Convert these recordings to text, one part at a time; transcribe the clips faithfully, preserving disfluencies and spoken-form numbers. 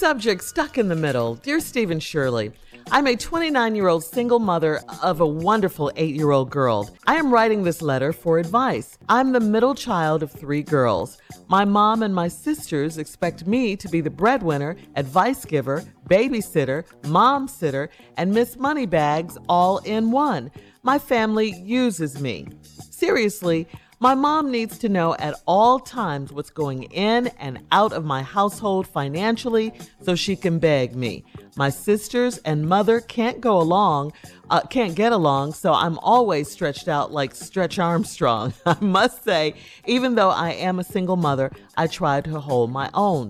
Subject, stuck in the middle. Dear Stephen Shirley, I'm a twenty-nine-year-old single mother of a wonderful eight-year-old girl. I am writing this letter for advice. I'm the middle child of three girls. My mom and my sisters expect me to be the breadwinner, advice giver, babysitter, mom sitter, and Miss Moneybags all in one. My family uses me. Seriously, my mom needs to know at all times what's going in and out of my household financially so she can beg me. My sisters and mother can't go along, uh, can't get along, so I'm always stretched out like Stretch Armstrong. I must say, even though I am a single mother, I try to hold my own.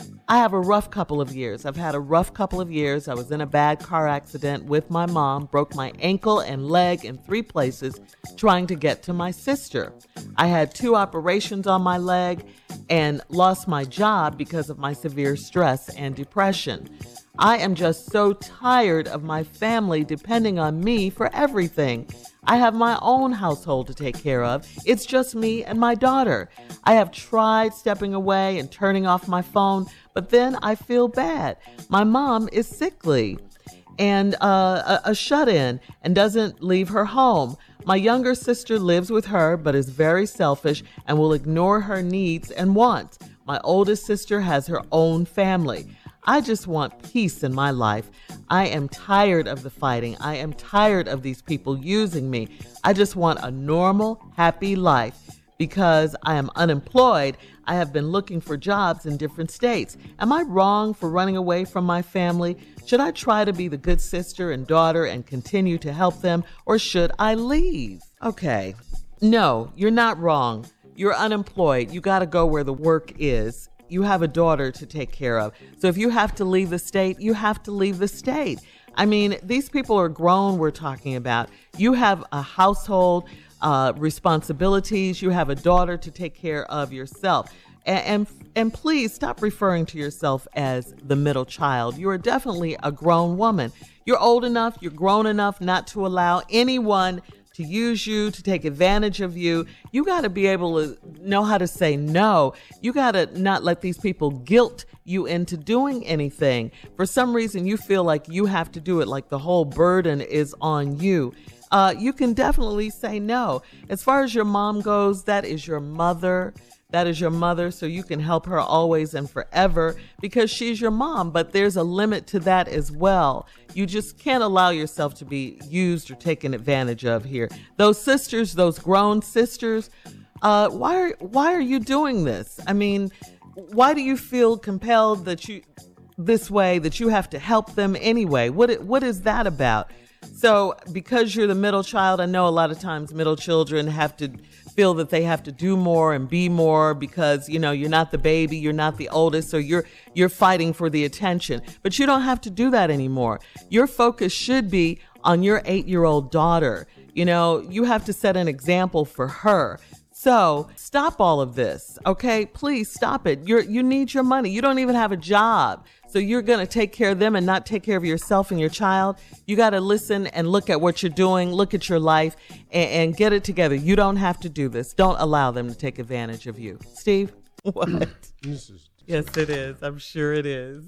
I have a rough couple of years. I've had a rough couple of years. I was in a bad car accident with my mom, broke my ankle and leg in three places trying to get to my sister. I had two operations on my leg and lost my job because of my severe stress and depression. I am just so tired of my family depending on me for everything. I have my own household to take care of. It's just me and my daughter. I have tried stepping away and turning off my phone, but then I feel bad. My mom is sickly and uh, a, a shut-in and doesn't leave her home. My younger sister lives with her but is very selfish and will ignore her needs and wants. My oldest sister has her own family. I just want peace in my life. I am tired of the fighting. I am tired of these people using me. I just want a normal, happy life. Because I am unemployed, I have been looking for jobs in different states. Am I wrong for running away from my family? Should I try to be the good sister and daughter and continue to help them, or should I leave? Okay. No, you're not wrong. You're unemployed. You got to go where the work is. You have a daughter to take care of. So if you have to leave the state, you have to leave the state. I mean, these people are grown, we're talking about. You have a household uh, responsibilities. You have a daughter to take care of yourself. And, and, and please stop referring to yourself as the middle child. You are definitely a grown woman. You're old enough, you're grown enough not to allow anyone to use you, to take advantage of you. You got to be able to know how to say no. You got to not let these people guilt you into doing anything. For some reason, you feel like you have to do it, like the whole burden is on you. Uh, you can definitely say no. As far as your mom goes, that is your mother. That is your mother, so you can help her always and forever because she's your mom, but there's a limit to that as well. You just can't allow yourself to be used or taken advantage of here. Those sisters, those grown sisters, uh, why are, why are you doing this? I mean, why do you feel compelled that you this way, that you have to help them anyway? What what is that about? So because you're the middle child, I know a lot of times middle children have to feel that they have to do more and be more because, you know, you're not the baby, you're not the oldest, so you're you're fighting for the attention. But you don't have to do that anymore. Your focus should be on your eight-year-old daughter. You know, you have to set an example for her. So stop all of this, okay? Please stop it. You're you need your money. You don't even have a job. So you're going to take care of them and not take care of yourself and your child. You got to listen and look at what you're doing, look at your life, and, and get it together. You don't have to do this. Don't allow them to take advantage of you. Steve? What? This is- Yes, it is. I'm sure it is.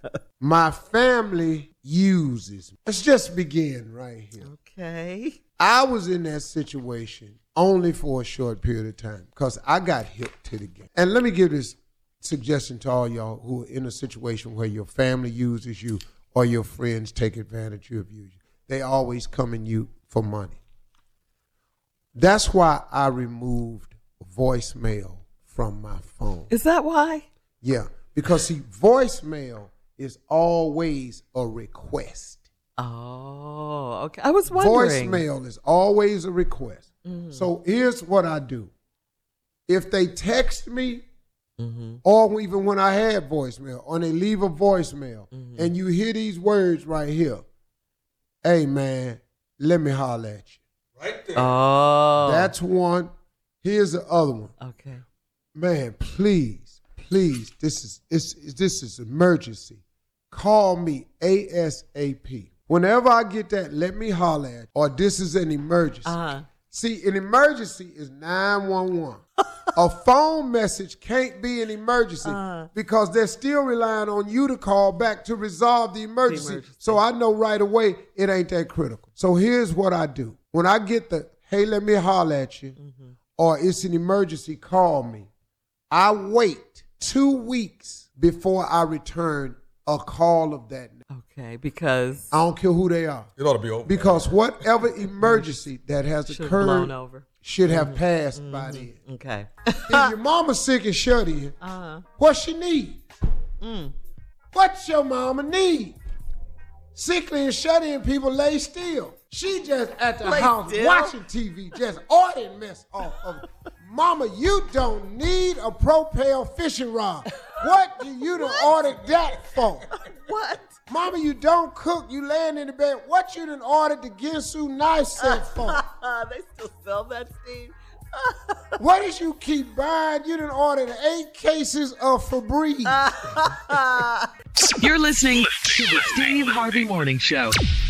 My family uses me. Let's just begin right here. Okay. I was in that situation only for a short period of time because I got hip to the game. And let me give this suggestion to all y'all who are in a situation where your family uses you or your friends take advantage of you. They always come in you for money. That's why I removed voicemail from my phone. Is that why? Yeah, because see, voicemail is always a request. Oh, okay. I was wondering. Voicemail is always a request. Mm-hmm. So here's what I do. If they text me, mm-hmm. or even when I had voicemail, or they leave a voicemail, mm-hmm. and you hear these words right here, hey, man, let me holler at you. Right there. Oh. That's one. Here's the other one. Okay. Man, please, please, this is it's, this is emergency. Call me ASAP. Whenever I get that, let me holler at you, or this is an emergency. Uh-huh. See, an emergency is nine one one. A phone message can't be an emergency uh, because they're still relying on you to call back to resolve the emergency. the emergency. So I know right away it ain't that critical. So here's what I do. When I get the, hey, let me holler at you, mm-hmm. or it's an emergency, call me, I wait two weeks before I return a call of that. Okay, because I don't care who they are. It ought to be over. Because whatever emergency that has should occurred blown over. should have mm-hmm. passed mm-hmm. by then. Okay. If your mama sick and shut in, uh-huh. what she need? Mm. What your mama need? Sickly and shut in people lay still. She just at the lay house still? watching T V, just ordering mess off of it. Mama, you don't need a propel fishing rod. What do you done ordered that for? What? Mama, you don't cook. You laying in the bed. What you done ordered the Ginsu knife set for? They still sell that, Steve? What did you keep buying? You done ordered eight cases of Febreze. You're listening to the Steve Harvey Morning Show.